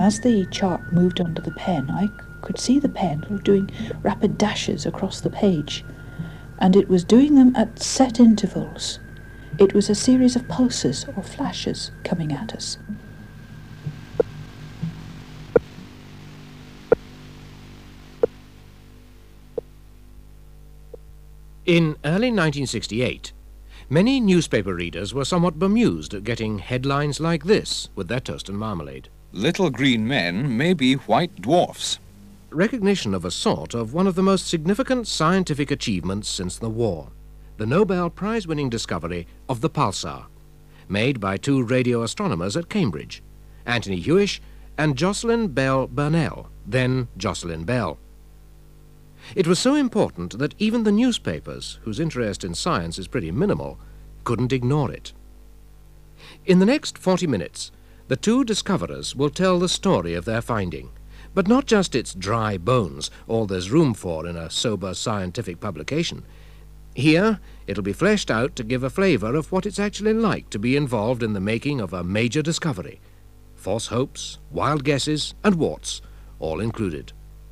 as the chart moved onto the pen, I could see the pen doing rapid dashes across the page, and it was doing them at set intervals. It was a series of pulses or flashes coming at us. In early 1968, many newspaper readers were somewhat bemused at getting headlines like this with their toast and marmalade. Little green men may be white dwarfs. Recognition of a sort of one of the most significant scientific achievements since the war, the Nobel Prize-winning discovery of the pulsar, made by two radio astronomers at Cambridge, Anthony Hewish and Jocelyn Bell Burnell, then Jocelyn Bell. It was so important that even the newspapers, whose interest in science is pretty minimal, couldn't ignore it. In the next 40 minutes, the two discoverers will tell the story of their finding, but not just its dry bones, all there's room for in a sober scientific publication. Here, it'll be fleshed out to give a flavour of what it's actually like to be involved in the making of a major discovery. False hopes, wild guesses, and warts, all included.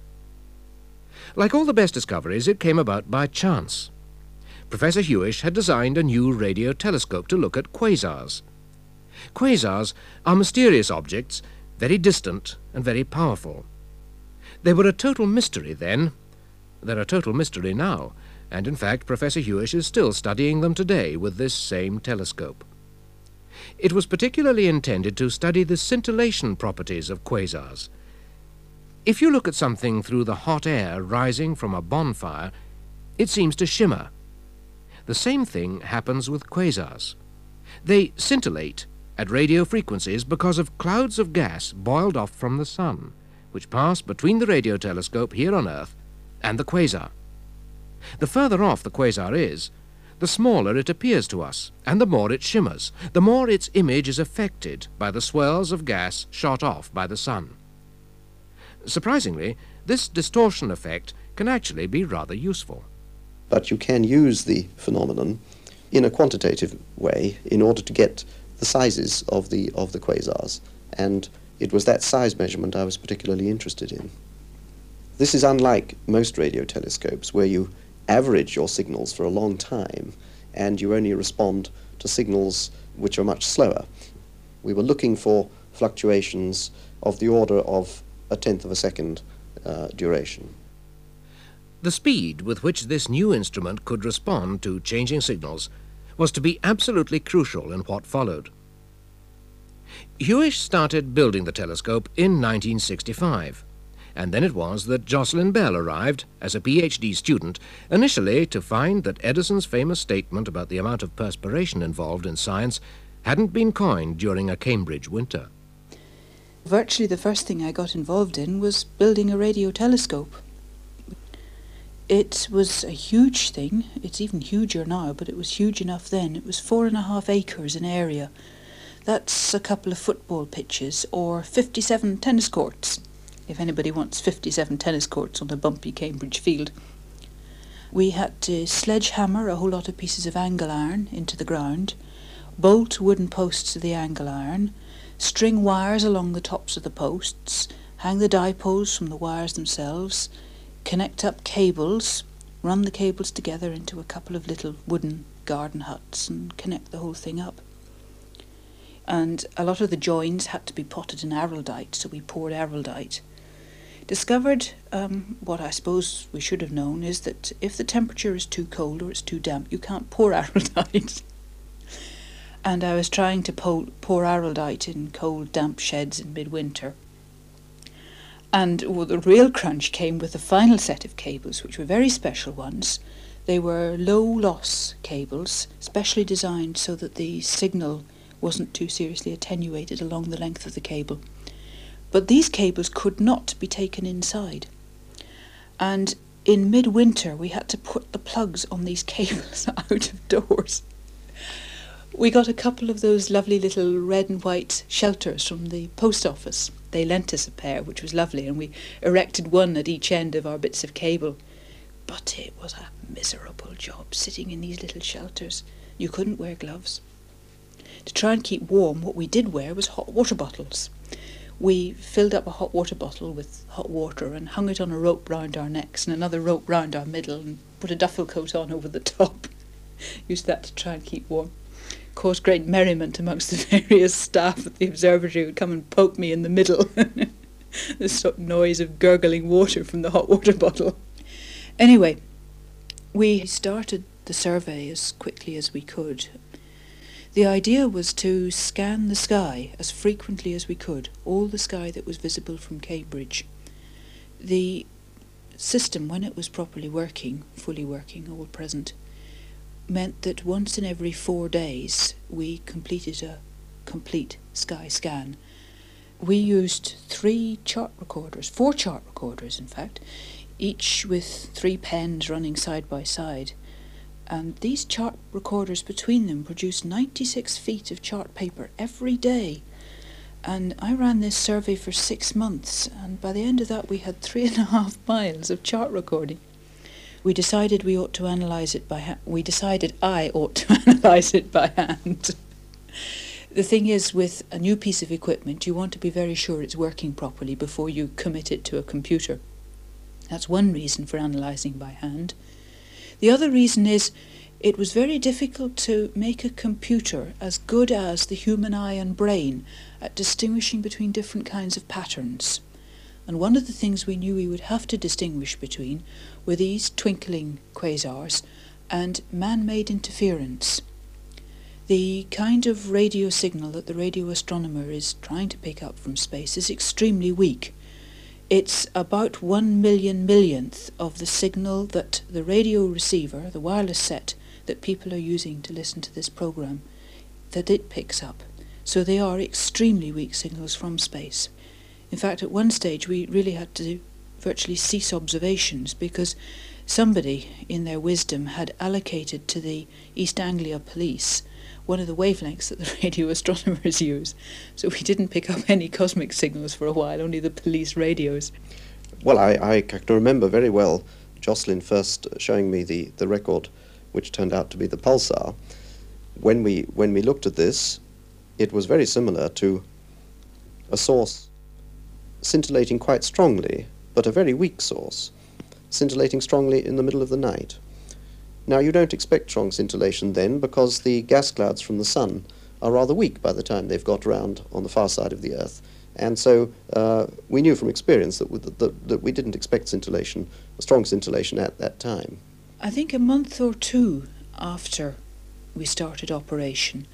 Like all the best discoveries, it came about by chance. Professor Hewish had designed a new radio telescope to look at quasars. Quasars are mysterious objects, very distant and very powerful. They were a total mystery then. They're a total mystery now, and in fact Professor Hewish is still studying them today with this same telescope. It was particularly intended to study the scintillation properties of quasars. If you look at something through the hot air rising from a bonfire, it seems to shimmer. The same thing happens with quasars. They scintillate at radio frequencies because of clouds of gas boiled off from the sun, which pass between the radio telescope here on Earth and the quasar. The further off the quasar is, the smaller it appears to us, and the more it shimmers, the more its image is affected by the swirls of gas shot off by the sun. Surprisingly, this distortion effect can actually be rather useful. But you can use the phenomenon in a quantitative way in order to get the sizes of the quasars, and it was that size measurement I was particularly interested in. This is unlike most radio telescopes, where you average your signals for a long time and you only respond to signals which are much slower. We were looking for fluctuations of the order of a tenth of a second duration. The speed with which this new instrument could respond to changing signals was to be absolutely crucial in what followed. Hewish started building the telescope in 1965, and then it was that Jocelyn Bell arrived as a PhD student, initially to find that Edison's famous statement about the amount of perspiration involved in science hadn't been coined during a Cambridge winter. Virtually the first thing I got involved in was building a radio telescope. It was a huge thing. It's even huger now, but it was huge enough then. It was 4.5 acres in area. That's a couple of football pitches or 57 tennis courts, if anybody wants 57 tennis courts on a bumpy Cambridge field. We had to sledgehammer a whole lot of pieces of angle iron into the ground, bolt wooden posts to the angle iron, string wires along the tops of the posts, hang the dipoles from the wires themselves, connect up cables, run the cables together into a couple of little wooden garden huts and connect the whole thing up. And a lot of the joins had to be potted in araldite, so we poured araldite. Discovered what I suppose we should have known is that if the temperature is too cold or it's too damp, you can't pour araldite. And I was trying to pour araldite in cold, damp sheds in midwinter. And the real crunch came with the final set of cables, which were very special ones. They were low-loss cables, specially designed so that the signal wasn't too seriously attenuated along the length of the cable. But these cables could not be taken inside. And in midwinter, we had to put the plugs on these cables out of doors. We got a couple of those lovely little red and white shelters from the post office. They lent us a pair, which was lovely, and we erected one at each end of our bits of cable. But it was a miserable job sitting in these little shelters. You couldn't wear gloves. To try and keep warm, what we did wear was hot water bottles. we filled up a hot water bottle with hot water and hung it on a rope round our necks and another rope round our middle and put a duffel coat on over the top. Used that to try and keep warm. Caused great merriment amongst the various staff at the observatory who would come and poke me in the middle. The sort of noise of gurgling water from the hot water bottle. Anyway, we started the survey as quickly as we could. The idea was to scan the sky as frequently as we could, all the sky that was visible from Cambridge. The system, when it was properly working, fully working, all present, meant that once in every 4 days we completed a complete sky scan. We used 4 chart recorders in fact, each with 3 pens running side by side. And these chart recorders between them produced 96 feet of chart paper every day. And I ran this survey for 6 months, and by the end of that we had 3.5 miles of chart recording. We decided we ought to analyse it by hand. We decided I ought to analyse it by hand. The thing is, with a new piece of equipment, you want to be very sure it's working properly before you commit it to a computer. That's one reason for analysing by hand. The other reason is it was very difficult to make a computer as good as the human eye and brain at distinguishing between different kinds of patterns. And one of the things we knew we would have to distinguish between were these twinkling quasars and man-made interference. The kind of radio signal that the radio astronomer is trying to pick up from space is extremely weak. It's about 1 millionth of the signal that the radio receiver, the wireless set that people are using to listen to this program, that it picks up. So they are extremely weak signals from space. In fact, at one stage we really had to virtually cease observations because somebody, in their wisdom, had allocated to the East Anglia police one of the wavelengths that the radio astronomers use. So we didn't pick up any cosmic signals for a while, only the police radios. Well, I can remember very well Jocelyn first showing me the record, which turned out to be the pulsar. When we looked at this, it was very similar to a source scintillating quite strongly, but a very weak source, scintillating strongly in the middle of the night. Now, you don't expect strong scintillation then, because the gas clouds from the sun are rather weak by the time they've got around on the far side of the Earth. And so we knew from experience that we didn't expect scintillation, a strong scintillation at that time. I think a month or 2 after we started operation,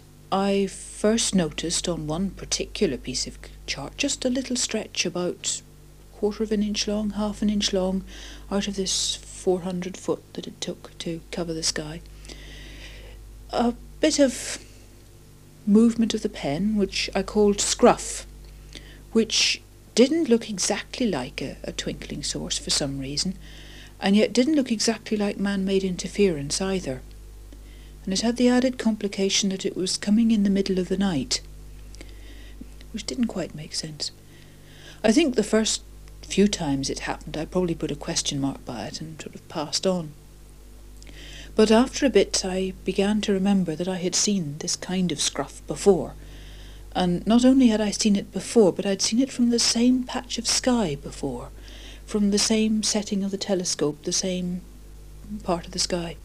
I first noticed on one particular piece of chart, just a little stretch about 1/4 of an inch long, 1/2 an inch long, out of this 400 foot that it took to cover the sky. A bit of movement of the pen, which I called scruff, which didn't look exactly like a twinkling source for some reason, and yet didn't look exactly like man-made interference either. And it had the added complication that it was coming in the middle of the night, which didn't quite make sense. I think the first few times it happened I probably put a question mark by it and sort of passed on. But after a bit I began to remember that I had seen this kind of scruff before. And not only had I seen it before, but I'd seen it from the same patch of sky before, from the same setting of the telescope, the same part of the sky.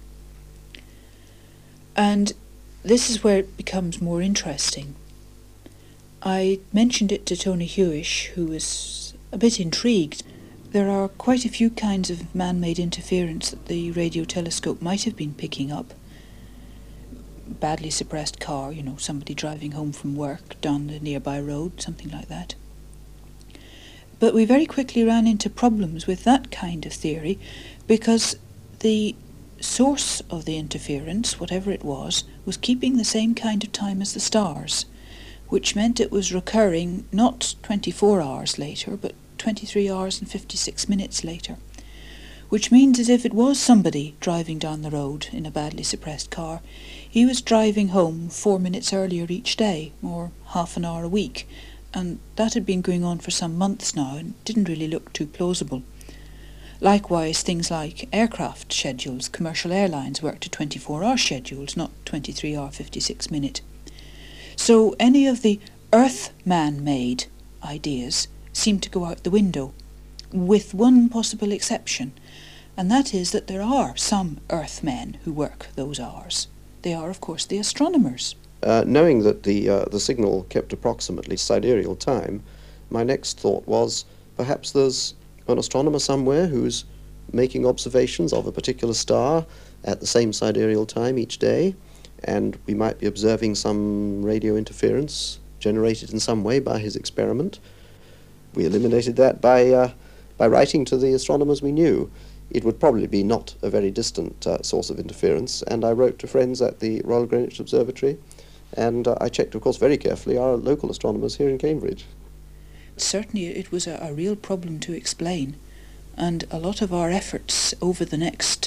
And this is where it becomes more interesting. I mentioned it to Tony Hewish, who was a bit intrigued. There are quite a few kinds of man-made interference that the radio telescope might have been picking up. Badly suppressed car, somebody driving home from work down the nearby road, something like that. But we very quickly ran into problems with that kind of theory because the source of the interference, whatever it was keeping the same kind of time as the stars, which meant it was recurring not 24 hours later, but 23 hours and 56 minutes later, which means that if it was somebody driving down the road in a badly suppressed car, he was driving home 4 minutes earlier each day, or half an hour a week, and that had been going on for some months now and didn't really look too plausible. Likewise, things like aircraft schedules, commercial airlines work to 24-hour schedules, not 23-hour 56-minute. So any of the Earth man-made ideas seem to go out the window, with one possible exception, and that is that there are some Earthmen who work those hours. They are, of course, the astronomers. Knowing that the signal kept approximately sidereal time, my next thought was perhaps there's an astronomer somewhere who's making observations of a particular star at the same sidereal time each day, and we might be observing some radio interference generated in some way by his experiment. We eliminated that by writing to the astronomers we knew. It would probably be not a very distant source of interference, and I wrote to friends at the Royal Greenwich Observatory, and I checked, of course, very carefully our local astronomers here in Cambridge. Certainly it was a real problem to explain, and a lot of our efforts over the next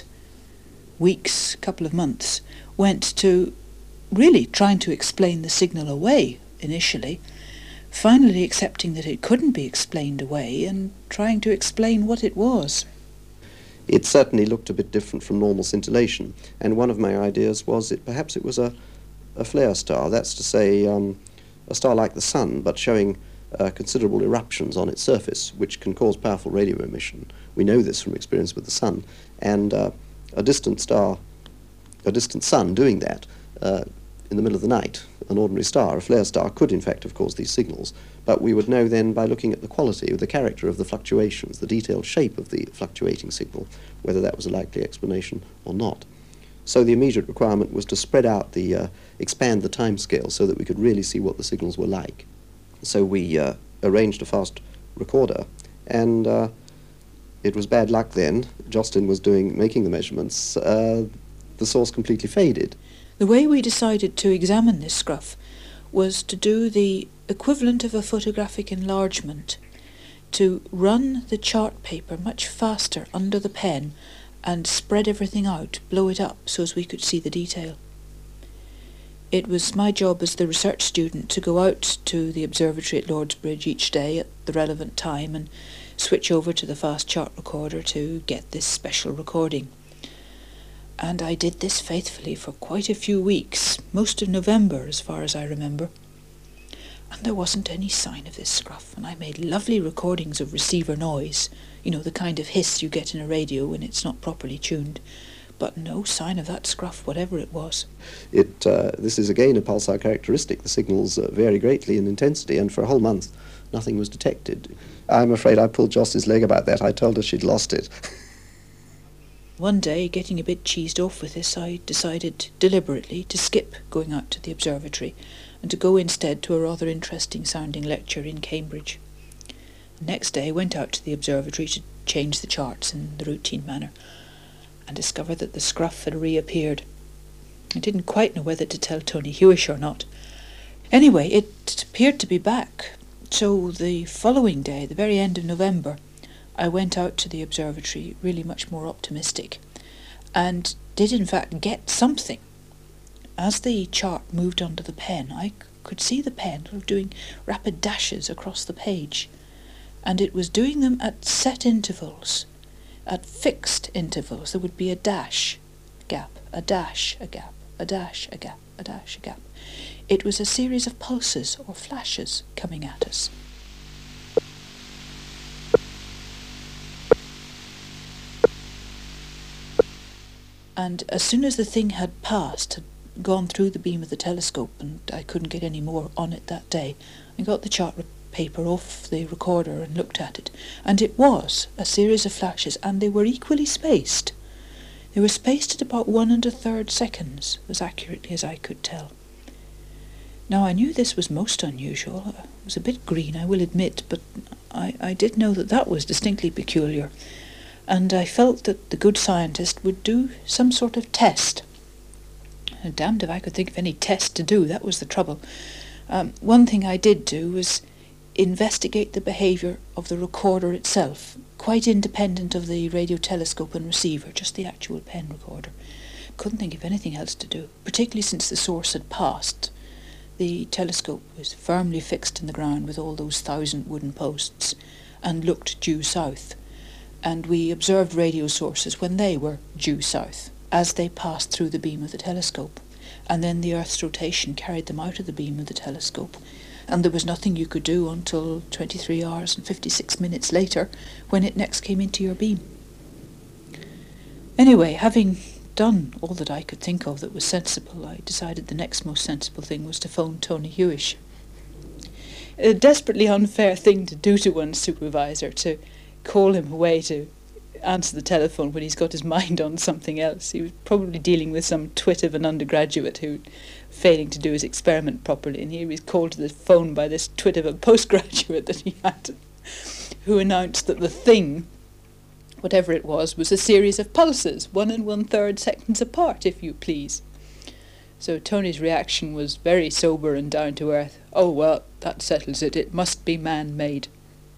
weeks, couple of months, went to really trying to explain the signal away initially, finally accepting that it couldn't be explained away and trying to explain what it was. It certainly looked a bit different from normal scintillation, and one of my ideas was that perhaps it was a flare star, that's to say a star like the Sun, but showing considerable eruptions on its surface, which can cause powerful radio emission. We know this from experience with the Sun, and a distant star, a distant Sun doing that in the middle of the night, an ordinary star, a flare star, could in fact have caused these signals, but we would know then by looking at the quality, the character of the fluctuations, the detailed shape of the fluctuating signal, whether that was a likely explanation or not. So the immediate requirement was to spread out expand the time scale so that we could really see what the signals were like. So we arranged a fast recorder, and it was bad luck then. Jocelyn was making the measurements. The source completely faded. The way we decided to examine this scruff was to do the equivalent of a photographic enlargement, to run the chart paper much faster under the pen and spread everything out, blow it up so as we could see the detail. It was my job as the research student to go out to the observatory at Lordsbridge each day at the relevant time and switch over to the fast chart recorder to get this special recording. And I did this faithfully for quite a few weeks, most of November as far as I remember. And there wasn't any sign of this scruff, and I made lovely recordings of receiver noise, you know, the kind of hiss you get in a radio when it's not properly tuned, but no sign of that scruff, whatever it was. This is again a pulsar characteristic. The signals vary greatly in intensity, and for a whole month nothing was detected. I'm afraid I pulled Joss's leg about that. I told her she'd lost it. One day, getting a bit cheesed off with this, I decided deliberately to skip going out to the observatory and to go instead to a rather interesting sounding lecture in Cambridge. The next day I went out to the observatory to change the charts in the routine manner and discovered that the scruff had reappeared. I didn't quite know whether to tell Tony Hewish or not. Anyway, it appeared to be back, so the following day, the very end of November, I went out to the observatory really much more optimistic and did in fact get something. As the chart moved under the pen, I could see the pen sort of doing rapid dashes across the page, and it was doing them at set intervals, at fixed intervals. There would be a dash, gap, a dash, a gap, a dash, a gap, a dash, a gap. It was a series of pulses or flashes coming at us. And as soon as the thing had passed, had gone through the beam of the telescope, and I couldn't get any more on it that day, I got the chart paper off the recorder and looked at it, and it was a series of flashes, and they were equally spaced. They were spaced at about 1 1/3 seconds, as accurately as I could tell. Now I knew this was most unusual. It was a bit green, I will admit, but I did know that that was distinctly peculiar, and I felt that the good scientist would do some sort of test. And damned if I could think of any test to do, that was the trouble. One thing I did do was investigate the behaviour of the recorder itself, quite independent of the radio telescope and receiver, just the actual pen recorder. Couldn't think of anything else to do, particularly since the source had passed. The telescope was firmly fixed in the ground with all those 1,000 wooden posts, and looked due south. And we observed radio sources when they were due south, as they passed through the beam of the telescope, and then the Earth's rotation carried them out of the beam of the telescope and there was nothing you could do until 23 hours and 56 minutes later, when it next came into your beam. Anyway, having done all that I could think of that was sensible, I decided the next most sensible thing was to phone Tony Hewish. A desperately unfair thing to do to one's supervisor, to call him away to answer the telephone when he's got his mind on something else. He was probably dealing with some twit of an undergraduate who failing to do his experiment properly, and he was called to the phone by this twit of a postgraduate that he had, who announced that the thing, whatever it was a series of pulses, 1 1/3 seconds apart, if you please. So Tony's reaction was very sober and down to earth. "Oh, well, that settles it. It must be man-made."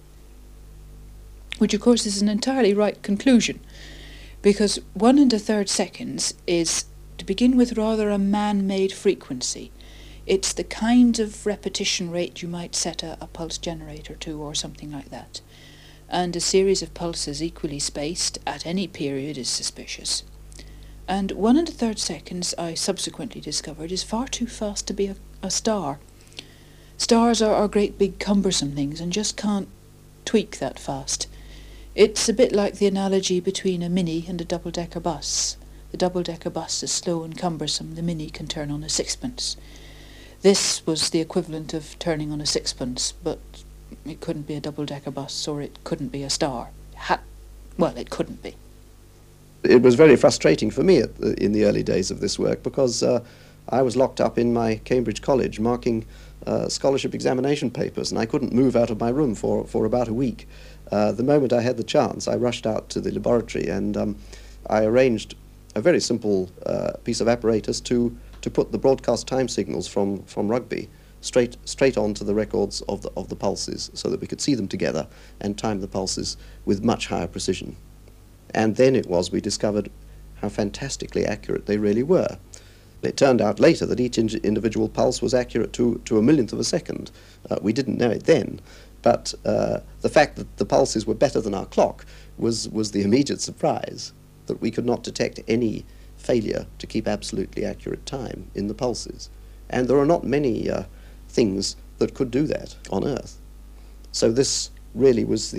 Which, of course, is an entirely right conclusion, because 1 1/3 seconds is, to begin with, rather a man-made frequency. It's the kind of repetition rate you might set a pulse generator to, or something like that. And a series of pulses equally spaced at any period is suspicious. And 1 1/3 seconds, I subsequently discovered, is far too fast to be a star. Stars are great big cumbersome things and just can't tweak that fast. It's a bit like the analogy between a Mini and a double-decker bus. The double-decker bus is slow and cumbersome, the Mini can turn on a sixpence. This was the equivalent of turning on a sixpence, but it couldn't be a double-decker bus, or it couldn't be a star. It couldn't be. It was very frustrating for me in the early days of this work, because I was locked up in my Cambridge College marking scholarship examination papers, and I couldn't move out of my room for about a week. The moment I had the chance, I rushed out to the laboratory, and I arranged a very simple piece of apparatus to put the broadcast time signals from rugby straight onto the records of the pulses, so that we could see them together and time the pulses with much higher precision. And then it was we discovered how fantastically accurate they really were. It turned out later that each individual pulse was accurate to a millionth of a second. We didn't know it then, but the fact that the pulses were better than our clock was the immediate surprise, that we could not detect any failure to keep absolutely accurate time in the pulses. And there are not many things that could do that on Earth. So this really was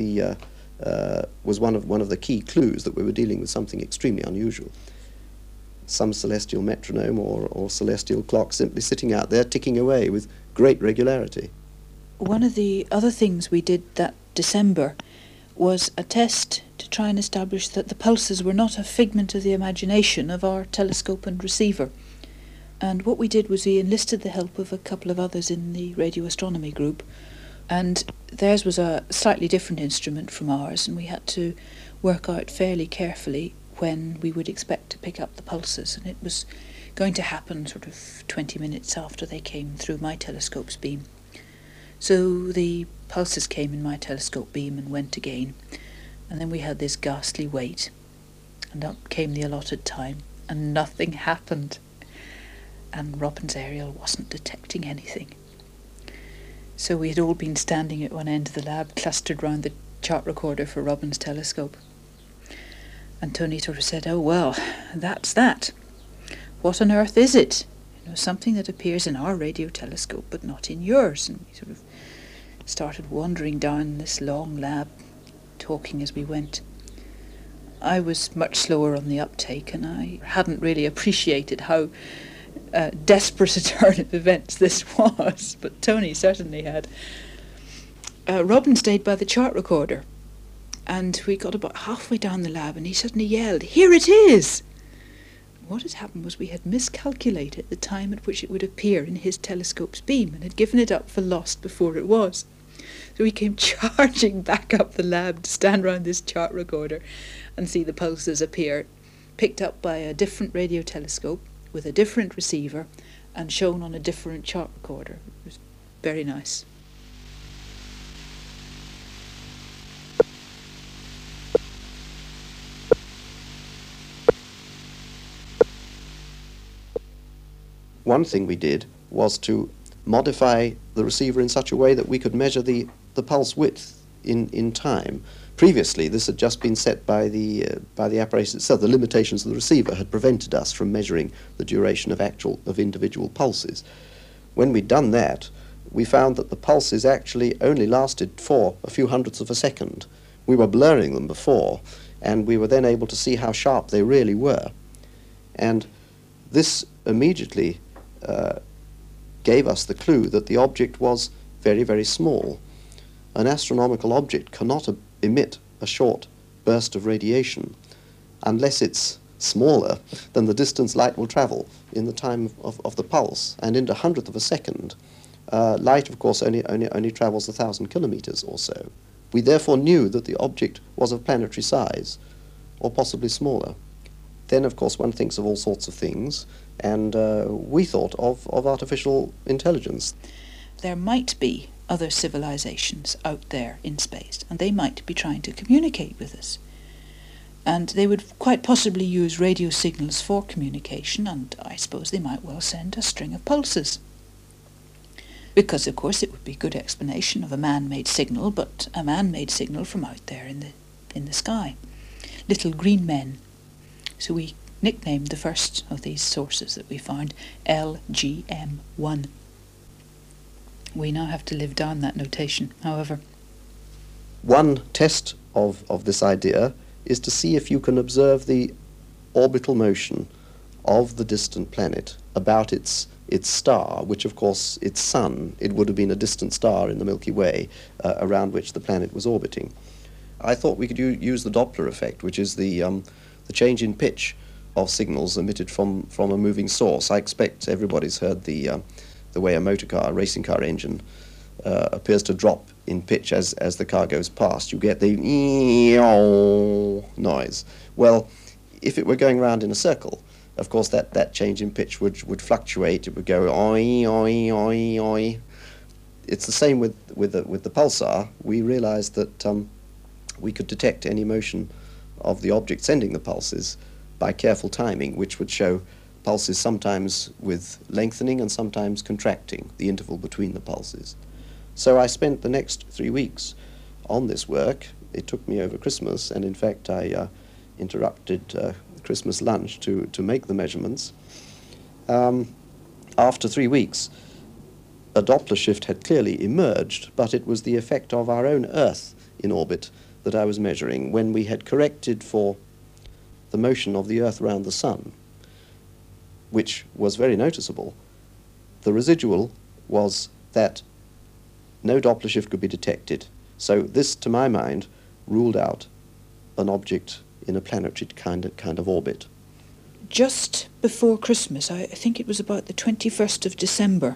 was one of the key clues that we were dealing with something extremely unusual. Some celestial metronome or celestial clock simply sitting out there ticking away with great regularity. One of the other things we did that December was a test to try and establish that the pulses were not a figment of the imagination of our telescope and receiver. And what we did was we enlisted the help of a couple of others in the radio astronomy group, and theirs was a slightly different instrument from ours, and we had to work out fairly carefully when we would expect to pick up the pulses, and it was going to happen sort of 20 minutes after they came through my telescope's beam. So the pulses came in my telescope beam and went again, and then we had this ghastly wait, and up came the allotted time, and nothing happened, and Robin's aerial wasn't detecting anything. So we had all been standing at one end of the lab, clustered round the chart recorder for Robin's telescope. And Tony sort of said, "Oh, well, that's that. What on earth is it? Something that appears in our radio telescope, but not in yours." And we sort of started wandering down this long lab, talking as we went. I was much slower on the uptake, and I hadn't really appreciated how desperate a turn of events this was, but Tony certainly had. Robin stayed by the chart recorder, and we got about halfway down the lab, and he suddenly yelled, "Here it is!" What had happened was we had miscalculated the time at which it would appear in his telescope's beam, and had given it up for lost before it was. So he came charging back up the lab to stand round this chart recorder and see the pulses appear, picked up by a different radio telescope with a different receiver and shown on a different chart recorder. It was very nice. One thing we did was to modify the receiver in such a way that we could measure the pulse width in time. Previously, this had just been set by the apparatus itself. The limitations of the receiver had prevented us from measuring the duration of individual pulses. When we'd done that, we found that the pulses actually only lasted for a few hundredths of a second. We were blurring them before, and we were then able to see how sharp they really were. And this immediately gave us the clue that the object was very, very small. An astronomical object cannot emit a short burst of radiation unless it's smaller than the distance light will travel in the time of the pulse. And in a hundredth of a second, light, of course, only travels 1,000 kilometers or so. We therefore knew that the object was of planetary size, or possibly smaller. Then, of course, one thinks of all sorts of things, and we thought of artificial intelligence. There might be other civilizations out there in space, and they might be trying to communicate with us. And they would quite possibly use radio signals for communication, and I suppose they might well send a string of pulses. Because, of course, it would be a good explanation of a man-made signal, but a man-made signal from out there in the sky. Little green men. So we nicknamed the first of these sources that we found LGM1. We now have to live down that notation, however. One test of this idea is to see if you can observe the orbital motion of the distant planet about its star, which of course its sun, it would have been a distant star in the Milky Way around which the planet was orbiting. I thought we could use the Doppler effect, which is the change in pitch of signals emitted from a moving source. I expect everybody's heard the way a racing car engine appears to drop in pitch as the car goes past. You get the noise. Well, if it were going round in a circle, of course that change in pitch would fluctuate. It would go oi, oi, oi, oi. It's the same with the pulsar. We realized that we could detect any motion of the object sending the pulses by careful timing, which would show pulses sometimes with lengthening and sometimes contracting, the interval between the pulses. So I spent the next 3 weeks on this work. It took me over Christmas, and in fact I interrupted Christmas lunch to make the measurements. After 3 weeks, a Doppler shift had clearly emerged, but it was the effect of our own Earth in orbit that I was measuring when we had corrected for the motion of the Earth around the Sun, which was very noticeable. The residual was that no Doppler shift could be detected. So this, to my mind, ruled out an object in a planetary kind of orbit. Just before Christmas, I think it was about the 21st of December,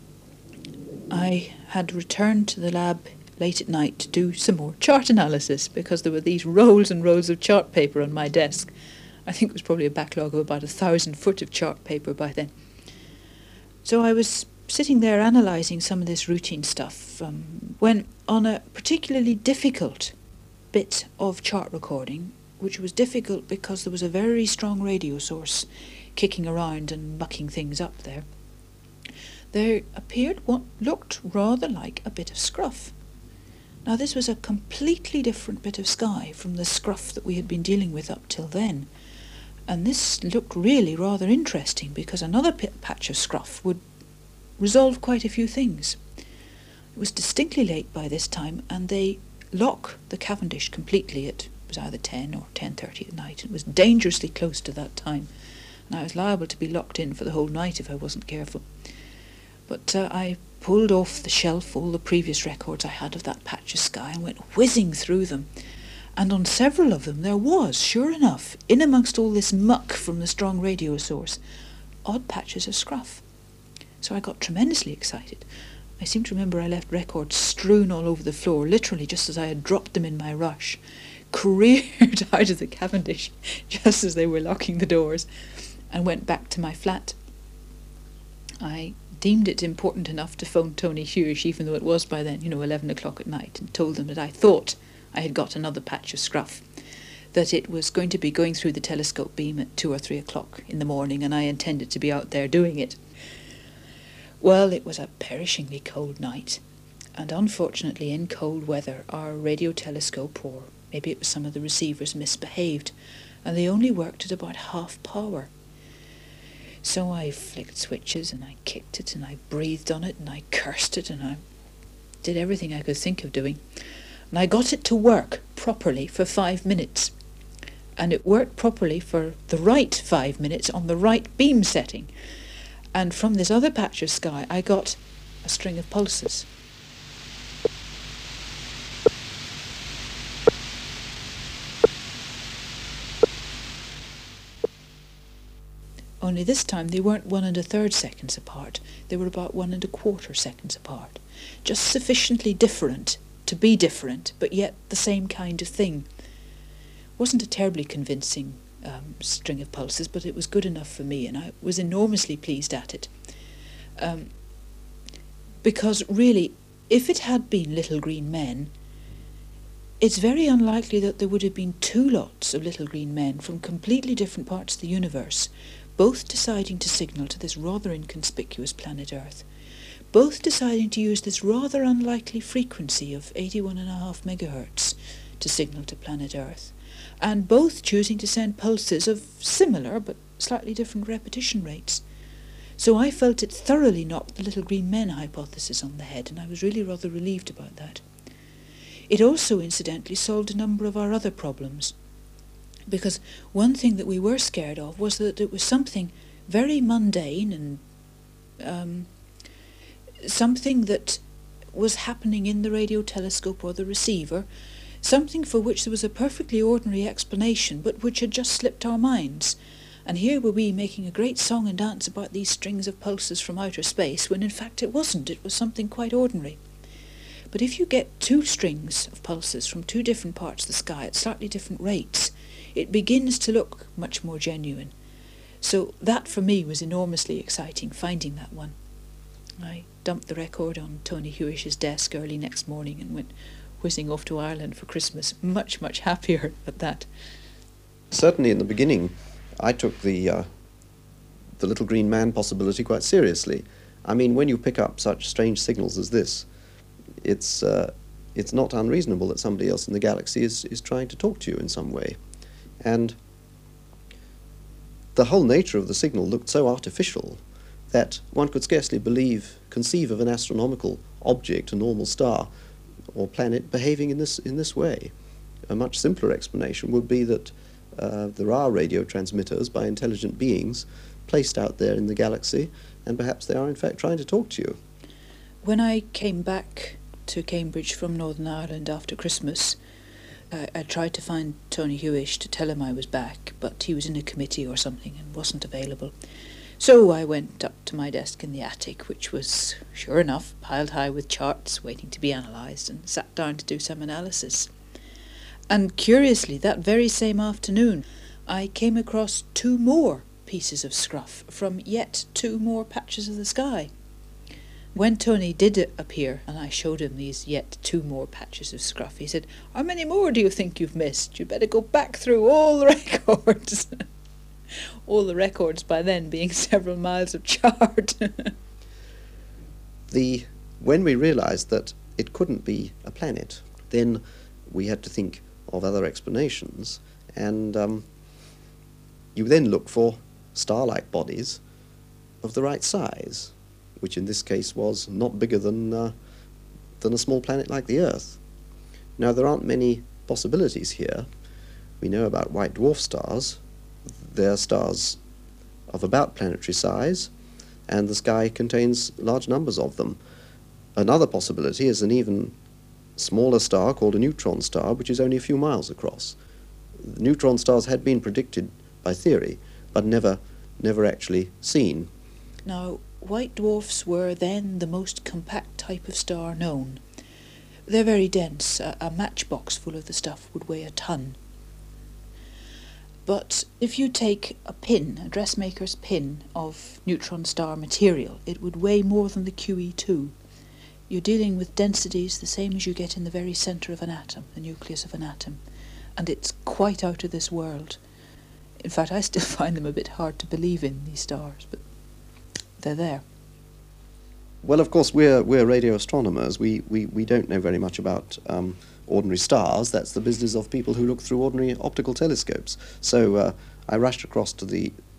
I had returned to the lab late at night to do some more chart analysis, because there were these rolls and rolls of chart paper on my desk. I think it was probably a backlog of about 1,000 foot of chart paper by then. So I was sitting there analysing some of this routine stuff when on a particularly difficult bit of chart recording, which was difficult because there was a very strong radio source kicking around and mucking things up there, there appeared what looked rather like a bit of scruff. Now this was a completely different bit of sky from the scruff that we had been dealing with up till then, and this looked really rather interesting because another patch of scruff would resolve quite a few things. It was distinctly late by this time, and they lock the Cavendish completely. It was either 10 or 10:30 at night. It was dangerously close to that time, and I was liable to be locked in for the whole night if I wasn't careful. But I pulled off the shelf all the previous records I had of that patch of sky and went whizzing through them. And on several of them there was, sure enough, in amongst all this muck from the strong radio source, odd patches of scruff. So I got tremendously excited. I seem to remember I left records strewn all over the floor, literally just as I had dropped them in my rush, careered out of the Cavendish just as they were locking the doors, and went back to my flat. I deemed it important enough to phone Tony Hughes, even though it was by then, 11 o'clock at night, and told them that I thought I had got another patch of scruff, that it was going to be going through the telescope beam at 2 or 3 o'clock in the morning, and I intended to be out there doing it. Well, it was a perishingly cold night, and unfortunately in cold weather our radio telescope, or maybe it was some of the receivers, misbehaved, and they only worked at about half power. So I flicked switches and I kicked it and I breathed on it and I cursed it and I did everything I could think of doing. And I got it to work properly for 5 minutes. And it worked properly for the right 5 minutes on the right beam setting. And from this other patch of sky I got a string of pulses. Only this time they weren't 1 1/3 seconds apart. They were about 1 1/4 seconds apart. Just sufficiently different to be different, but yet the same kind of thing. Wasn't a terribly convincing string of pulses, but it was good enough for me, and I was enormously pleased at it. Because really, if it had been little green men, it's very unlikely that there would have been 2 lots of little green men from completely different parts of the universe, both deciding to signal to this rather inconspicuous planet Earth, both deciding to use this rather unlikely frequency of 81.5 megahertz to signal to planet Earth, and both choosing to send pulses of similar but slightly different repetition rates. So I felt it thoroughly knocked the little green men hypothesis on the head, and I was really rather relieved about that. It also incidentally solved a number of our other problems, because one thing that we were scared of was that it was something very mundane and something that was happening in the radio telescope or the receiver, something for which there was a perfectly ordinary explanation but which had just slipped our minds. And here were we making a great song and dance about these strings of pulses from outer space, when in fact it wasn't. It was something quite ordinary. But if you get 2 strings of pulses from 2 different parts of the sky at slightly different rates, it begins to look much more genuine. So that for me was enormously exciting, finding that one. I dumped the record on Tony Hewish's desk early next morning and went whizzing off to Ireland for Christmas, much, much happier at that. Certainly in the beginning, I took the little green man possibility quite seriously. I mean, when you pick up such strange signals as this, it's not unreasonable that somebody else in the galaxy is trying to talk to you in some way. And the whole nature of the signal looked so artificial that one could scarcely conceive of an astronomical object, a normal star or planet, behaving in this way. A much simpler explanation would be that there are radio transmitters by intelligent beings placed out there in the galaxy, and perhaps they are in fact trying to talk to you. When I came back to Cambridge from Northern Ireland after Christmas, I tried to find Tony Hewish to tell him I was back, but he was in a committee or something and wasn't available. So I went up to my desk in the attic, which was, sure enough, piled high with charts waiting to be analysed, and sat down to do some analysis. And curiously, that very same afternoon, I came across 2 more pieces of scruff from yet 2 more patches of the sky. When Tony did appear and I showed him these yet 2 more patches of scruff, he said, "How many more do you think you've missed? You'd better go back through all the records." All the records by then being several miles of chart. When we realised that it couldn't be a planet, then we had to think of other explanations, and you then look for star-like bodies of the right size, which in this case was not bigger than a small planet like the Earth. Now, there aren't many possibilities here. We know about white dwarf stars. They're stars of about planetary size, and the sky contains large numbers of them. Another possibility is an even smaller star called a neutron star, which is only a few miles across. Neutron stars had been predicted by theory, but never actually seen. Now, white dwarfs were then the most compact type of star known. They're very dense. A matchbox full of the stuff would weigh a ton. But if you take a pin, a dressmaker's pin of neutron star material, it would weigh more than the QE2. You're dealing with densities the same as you get in the very centre of an atom, the nucleus of an atom, and it's quite out of this world. In fact, I still find them a bit hard to believe in, these stars, but they're there. Well, of course, we're radio astronomers. We don't know very much about ordinary stars. That's the business of people who look through ordinary optical telescopes. So I rushed across to the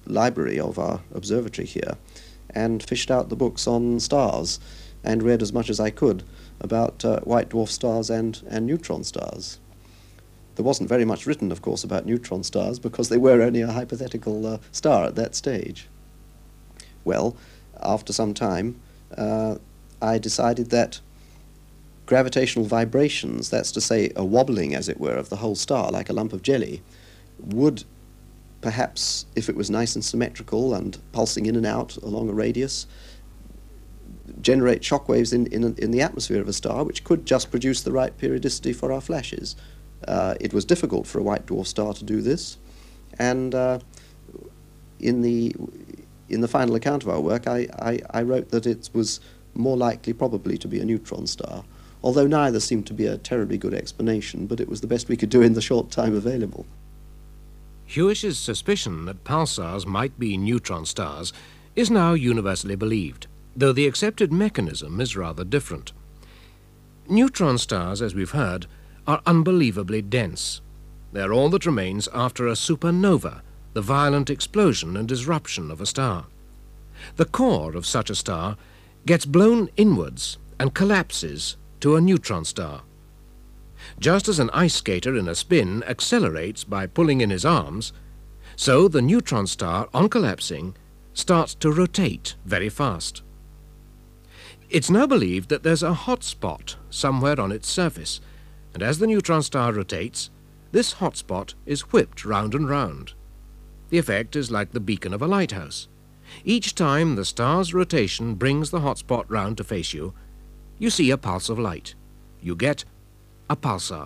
library of our observatory here and fished out the books on stars and read as much as I could about white dwarf stars and neutron stars. There wasn't very much written, of course, about neutron stars because they were only a hypothetical star at that stage. Well, after some time, I decided that gravitational vibrations, that's to say a wobbling, as it were, of the whole star like a lump of jelly, would perhaps, if it was nice and symmetrical and pulsing in and out along a radius, generate shock waves in the atmosphere of a star, which could just produce the right periodicity for our flashes. It was difficult for a white dwarf star to do this, and in the final account of our work, I wrote that it was more likely probably to be a neutron star, although neither seemed to be a terribly good explanation, but it was the best we could do in the short time available. Hewish's suspicion that pulsars might be neutron stars is now universally believed, though the accepted mechanism is rather different. Neutron stars, as we've heard, are unbelievably dense. They're all that remains after a supernova, the violent explosion and disruption of a star. The core of such a star gets blown inwards and collapses to a neutron star. Just as an ice skater in a spin accelerates by pulling in his arms, so the neutron star, on collapsing, starts to rotate very fast. It's now believed that there's a hot spot somewhere on its surface, and as the neutron star rotates, this hot spot is whipped round and round. The effect is like the beacon of a lighthouse. Each time the star's rotation brings the hot spot round to face you, you see a pulse of light. You get a pulsar.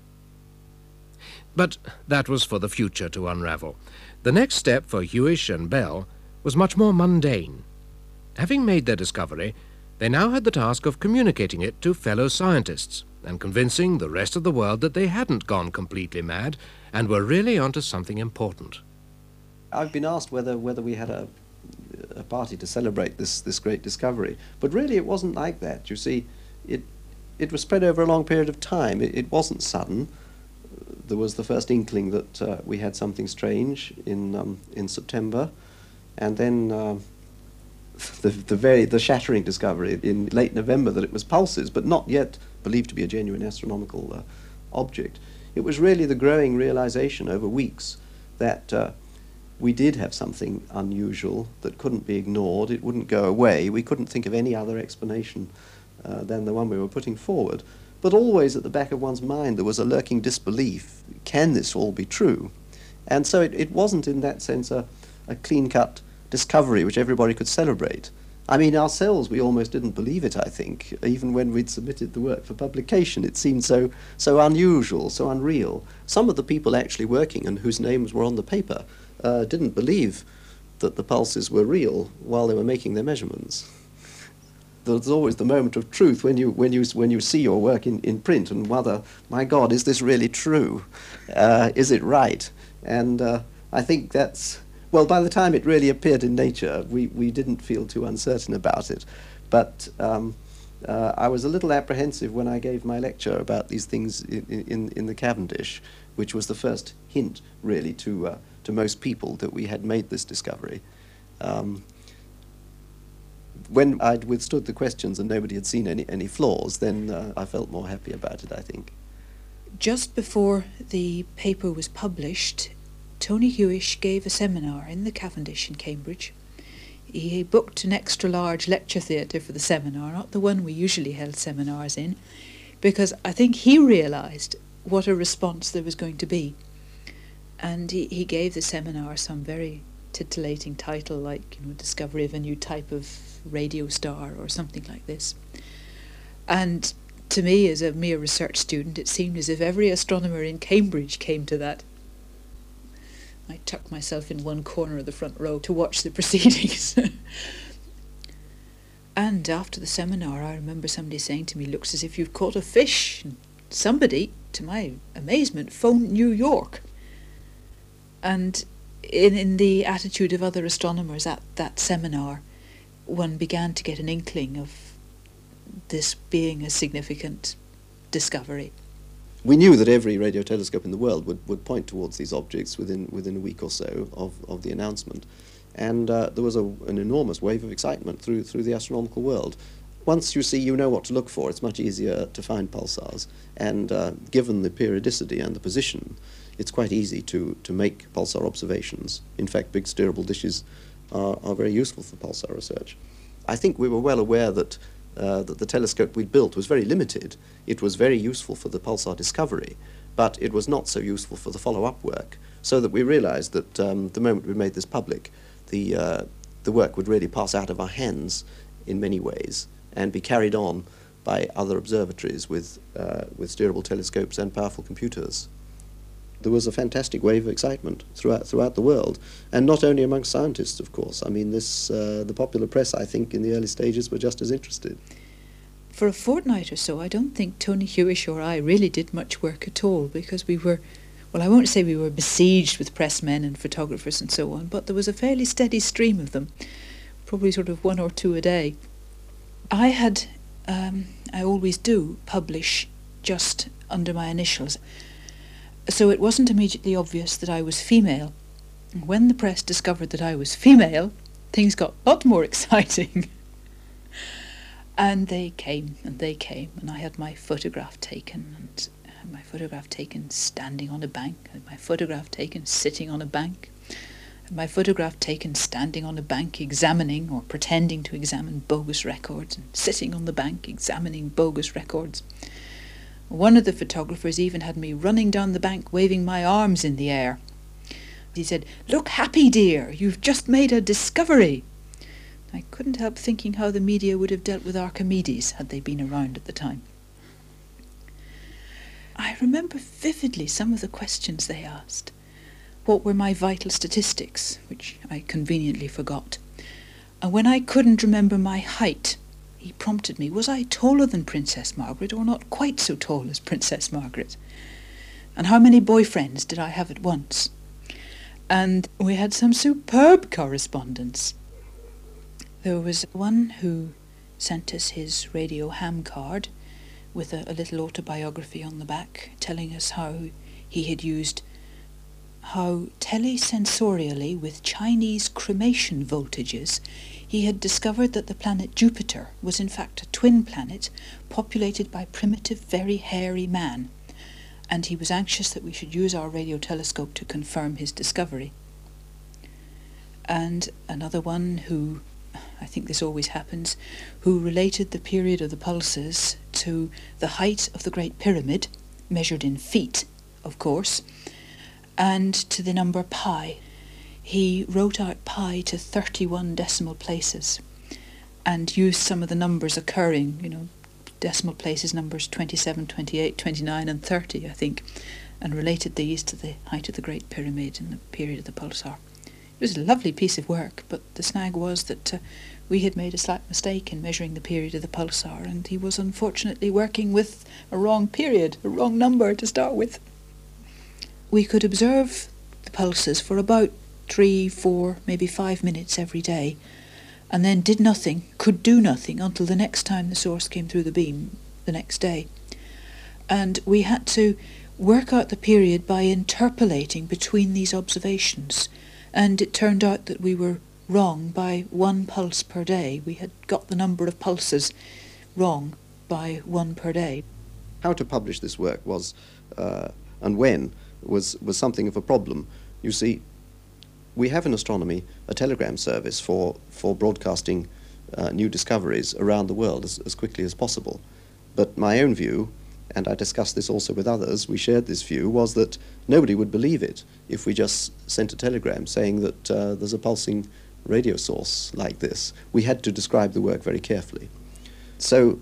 But that was for the future to unravel. The next step for Hewish and Bell was much more mundane. Having made their discovery, they now had the task of communicating it to fellow scientists and convincing the rest of the world that they hadn't gone completely mad and were really onto something important. I've been asked whether we had a party to celebrate this great discovery, but really it wasn't like that. You see, it was spread over a long period of time. It wasn't sudden. There was the first inkling that we had something strange in September, and then the shattering discovery in late November that it was pulses, but not yet believed to be a genuine astronomical object. It was really the growing realization over weeks that we did have something unusual that couldn't be ignored. It wouldn't go away. We couldn't think of any other explanation than the one we were putting forward. But always at the back of one's mind there was a lurking disbelief. Can this all be true? And so it wasn't in that sense a clean-cut discovery which everybody could celebrate. I mean, ourselves, we almost didn't believe it, I think. Even when we'd submitted the work for publication, it seemed so unusual, so unreal. Some of the people actually working and whose names were on the paper didn't believe that the pulses were real while they were making their measurements. There's always the moment of truth when you see your work in print and whether, my God, is this really true? Is it right? And I think that's, well, by the time it really appeared in Nature, we didn't feel too uncertain about it. But I was a little apprehensive when I gave my lecture about these things in the Cavendish, which was the first hint, really, to most people that we had made this discovery. When I'd withstood the questions and nobody had seen any flaws, then I felt more happy about it, I think. Just before the paper was published, Tony Hewish gave a seminar in the Cavendish in Cambridge. He booked an extra large lecture theatre for the seminar, not the one we usually held seminars in, because I think he realised what a response there was going to be. And he gave the seminar some very titillating title like, Discovery of a New Type of Radio Star or something like this. And to me, as a mere research student, it seemed as if every astronomer in Cambridge came to that. I tucked myself in one corner of the front row to watch the proceedings. And after the seminar, I remember somebody saying to me, "Looks as if you've caught a fish." And somebody, to my amazement, phoned New York. And in the attitude of other astronomers at that seminar, one began to get an inkling of this being a significant discovery. We knew that every radio telescope in the world would point towards these objects within a week or so of the announcement. And there was an enormous wave of excitement through the astronomical world. Once you know what to look for, it's much easier to find pulsars. And given the periodicity and the position, it's quite easy to make pulsar observations. In fact, big steerable dishes are very useful for pulsar research. I think we were well aware that the telescope we'd built was very limited. It was very useful for the pulsar discovery, but it was not so useful for the follow-up work, so that we realized that the moment we made this public, the work would really pass out of our hands in many ways and be carried on by other observatories with steerable telescopes and powerful computers. There was a fantastic wave of excitement throughout the world, and not only amongst scientists, of course. I mean, the popular press, I think, in the early stages were just as interested. For a fortnight or so, I don't think Tony Hewish or I really did much work at all, because we were, well, I won't say we were besieged with pressmen and photographers and so on, but there was a fairly steady stream of them, probably sort of one or two a day. I always do publish just under my initials, so it wasn't immediately obvious that I was female. When the press discovered that I was female, things got a lot more exciting. And they came, and I had my photograph taken, and my photograph taken standing on a bank, and my photograph taken sitting on a bank, and my photograph taken standing on a bank examining or pretending to examine bogus records, and sitting on the bank examining bogus records. One of the photographers even had me running down the bank waving my arms in the air. He said, "Look happy, dear, you've just made a discovery." I couldn't help thinking how the media would have dealt with Archimedes had they been around at the time. I remember vividly some of the questions they asked. What were my vital statistics, which I conveniently forgot. And when I couldn't remember my height, he prompted me, was I taller than Princess Margaret or not quite so tall as Princess Margaret? And how many boyfriends did I have at once? And we had some superb correspondence. There was one who sent us his radio ham card with a little autobiography on the back, telling us how he had used how telesensorially with Chinese cremation voltages he had discovered that the planet Jupiter was in fact a twin planet populated by primitive, very hairy man, and he was anxious that we should use our radio telescope to confirm his discovery. And another one who, I think this always happens, who related the period of the pulses to the height of the Great Pyramid, measured in feet, of course, and to the number pi. He wrote out pi to 31 decimal places and used some of the numbers occurring, decimal places numbers 27, 28, 29 and 30, I think, and related these to the height of the Great Pyramid and the period of the pulsar. It was a lovely piece of work, but the snag was that we had made a slight mistake in measuring the period of the pulsar, and he was unfortunately working with a wrong period, a wrong number to start with. We could observe the pulses for about 3, 4, maybe 5 minutes every day, and then could do nothing until the next time the source came through the beam, the next day. And we had to work out the period by interpolating between these observations, and it turned out that we were wrong by 1 pulse per day. We had got the number of pulses wrong by 1 per day. How to publish this work was, and when, was something of a problem. You see, we have in astronomy a telegram service for broadcasting new discoveries around the world as quickly as possible. But my own view, and I discussed this also with others, we shared this view, was that nobody would believe it if we just sent a telegram saying that there's a pulsing radio source like this. We had to describe the work very carefully. So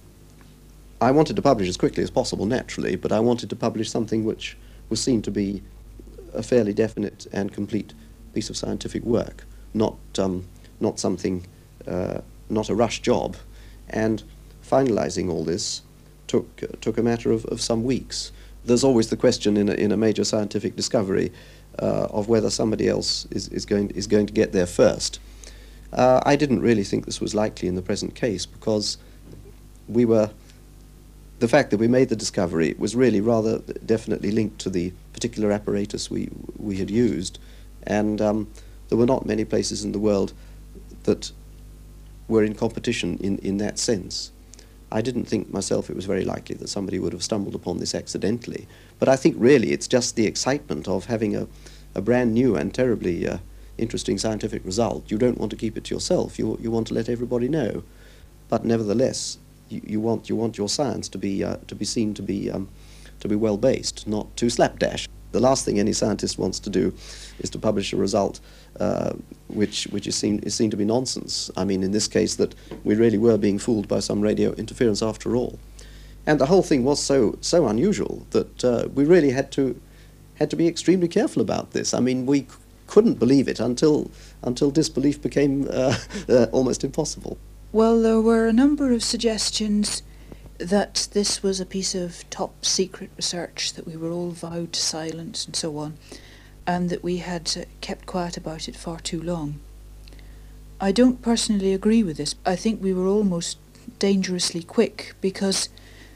I wanted to publish as quickly as possible, naturally, but I wanted to publish something which was seen to be a fairly definite and complete piece of scientific work, not something, not a rush job. And finalizing all this took a matter of some weeks. There's always the question in a major scientific discovery of whether somebody else is going to get there first. I didn't really think this was likely in the present case, because we were the fact that we made the discovery was really rather definitely linked to the particular apparatus we had used, and there were not many places in the world that were in competition in that sense. I didn't think myself it was very likely that somebody would have stumbled upon this accidentally, but I think really it's just the excitement of having a brand new and terribly interesting scientific result. You don't want to keep it to yourself, you want to let everybody know, but nevertheless you want your science to be seen to be well based, not too slapdash. The last thing any scientist wants to do is to publish a result which is seen to be nonsense. I mean, in this case, that we really were being fooled by some radio interference after all. And the whole thing was so unusual that we really had to be extremely careful about this. I mean, we couldn't believe it until disbelief became almost impossible. Well, there were a number of suggestions that this was a piece of top secret research, that we were all vowed to silence and so on, and that we had kept quiet about it far too long. I don't personally agree with this. I think we were almost dangerously quick, because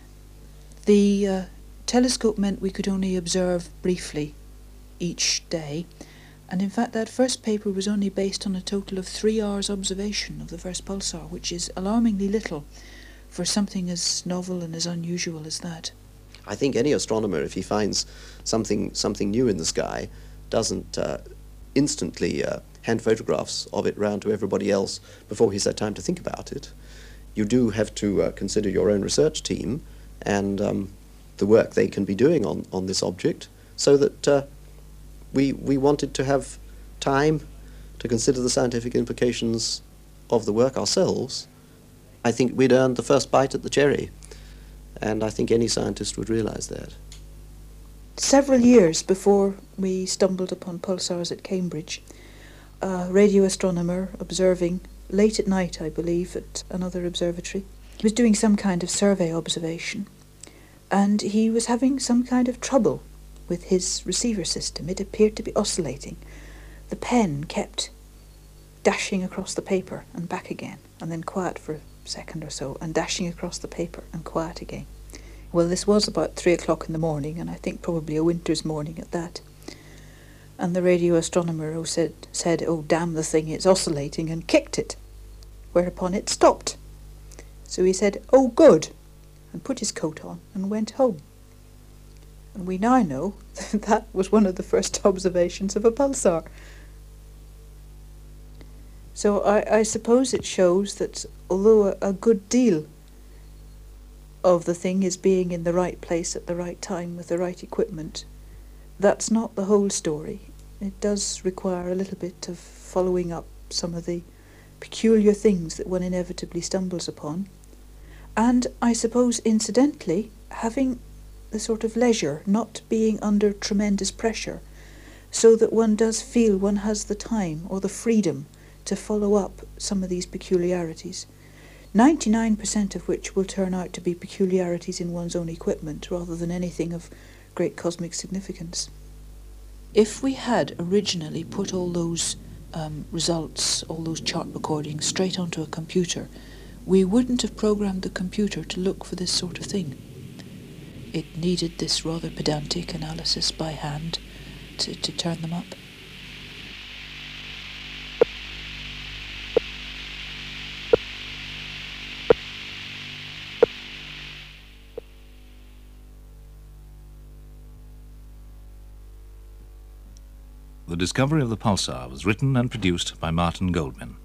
the telescope meant we could only observe briefly each day, and in fact that first paper was only based on a total of 3 hours observation of the first pulsar, which is alarmingly little for something as novel and as unusual as that. I think any astronomer, if he finds something new in the sky, doesn't instantly hand photographs of it round to everybody else before he's had time to think about it. You do have to consider your own research team and the work they can be doing on this object, so that we wanted to have time to consider the scientific implications of the work ourselves. I think we'd earned the first bite at the cherry, and I think any scientist would realize that. Several years before we stumbled upon pulsars at Cambridge, a radio astronomer observing late at night, I believe, at another observatory, he was doing some kind of survey observation, and he was having some kind of trouble with his receiver system. It appeared to be oscillating. The pen kept dashing across the paper and back again, and then quiet for a second or so, and dashing across the paper and quiet again. Well, this was about 3 o'clock in the morning, and I think probably a winter's morning at that. And the radio astronomer said, "Oh, damn the thing, it's oscillating," and kicked it, whereupon it stopped. So he said, "Oh, good," and put his coat on and went home. And we now know that that was one of the first observations of a pulsar. So I suppose it shows that although a good deal of the thing is being in the right place at the right time with the right equipment, that's not the whole story. It does require a little bit of following up some of the peculiar things that one inevitably stumbles upon. And I suppose, incidentally, having the sort of leisure, not being under tremendous pressure, so that one does feel one has the time or the freedom to follow up some of these peculiarities, 99% of which will turn out to be peculiarities in one's own equipment rather than anything of great cosmic significance. If we had originally put all those results, all those chart recordings, straight onto a computer, we wouldn't have programmed the computer to look for this sort of thing. It needed this rather pedantic analysis by hand to turn them up. The Discovery of the Pulsar was written and produced by Martin Goldman.